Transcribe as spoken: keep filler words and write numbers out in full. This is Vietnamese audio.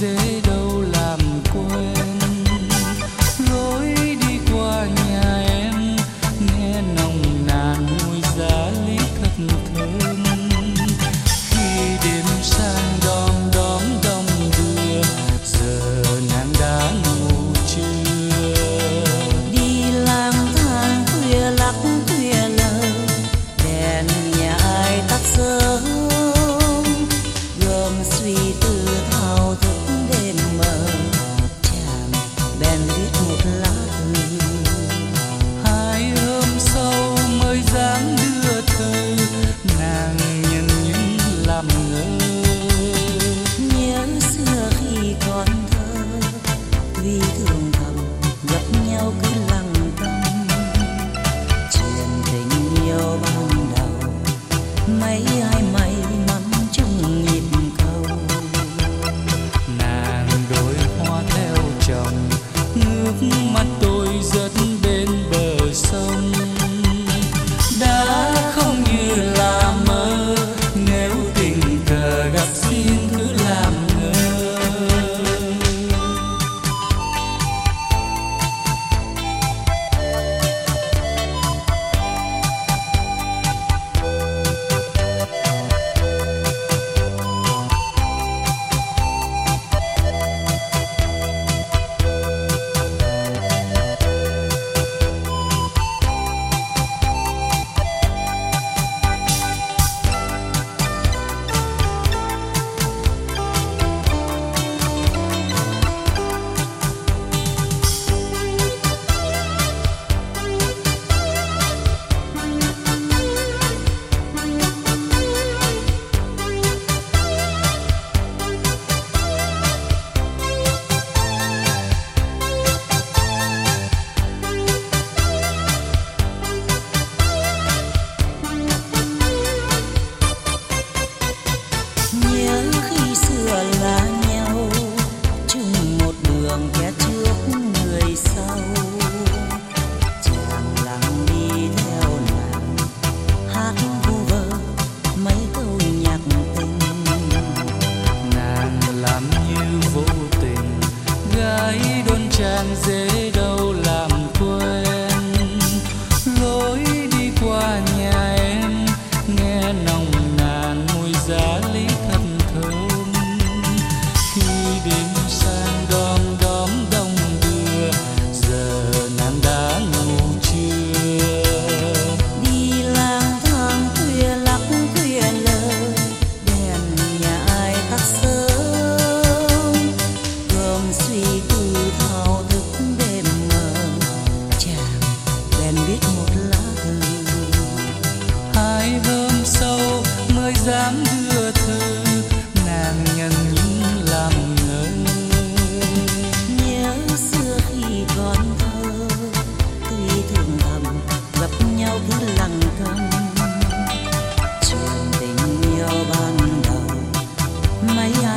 dễ đâu làm quên. Lối đi qua nhà em nghe nồng nàn mùi giá lý thật thơm. Khi đêm sang đom đóm đông đưa, giờ nàng đã ngủ chưa? Đi lang thang khuya lắc khuya lờ, đèn nhà ai tắt sớm, gom suy tư thao thức đêm mờ, chàng bèn viết một lá thư. Hai hôm sau mới dám đưa thư, nàng nhận những làm ngơ. Nhớ xưa khi còn thơ, tuy thường thầm gặp nhau cứ lặng tâm, chuyện tình yêu ban đầu mấy ai may mắn chung nhịp cầu. Nàng đôi hoa theo chồng, ngước mắt tôi rất bên bờ sông. Đã không như là mơ, nếu tình cờ gặp xin cứ làm ngơ. Nhớ khi xưa là nhau, chung một đường kẻ trước người sau, chàng lặng đi theo nàng, hát vu vơ mấy câu nhạc tình. Nàng làm như vô tình, gái đôn chàng dễ đâu làm quên. Lối đi qua nhà em nghe nồng nàn mùi giá lý thật thơm. Khi đêm sang đom đóm đông đưa, giờ nàng đã ngủ chưa? Đi lang thang khuya lắc khuya lờ, đèn nhà ai tắt sớm, gom suy tư thao thức đêm mờ, chàng bèn viết một lá thư. Hai hôm sau mới dám đưa thư, nàng nhận những làm ngơ. Nhớ xưa khi còn thơ, tuy thường thầm gặp nhau cứ lặng câm, chuyện tình yêu ban đầu mấy